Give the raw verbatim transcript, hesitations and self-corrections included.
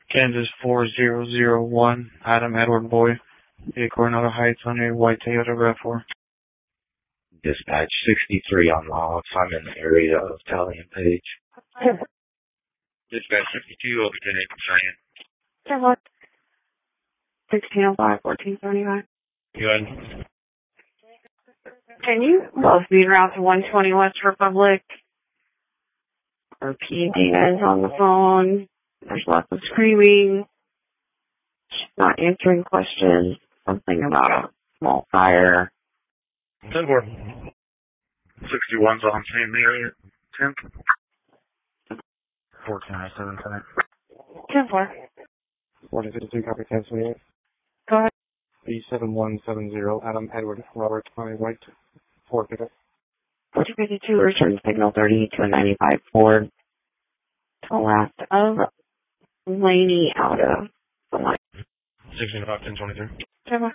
Kansas four zero zero one, Adam Edward Boy, via Coronado Heights on a white Toyota RAV four. Dispatch sixty-three on Logs. I'm in the area of Tally and Page. Dispatch sixty-two, over ten eight Cheyenne. Yeah, what? sixteen oh five, fourteen seventy-five. Good. Can you both be route to one twenty West Republic? Or P D is on the phone. There's lots of screaming. She's not answering questions. Something about a small fire. ten four. sixty-one's on same area. ten. fourteen oh seven tonight. ten four. forty fifty-two, copy ten twenty-eight. Go ahead. B seven one seven zero, Adam Edward Robert on a white Ford pickup. forty fifty-two, return signal thirty to a ninety-five Ford. To the left of Laney out of the line. sixteen oh five, ten twenty-three. ten four.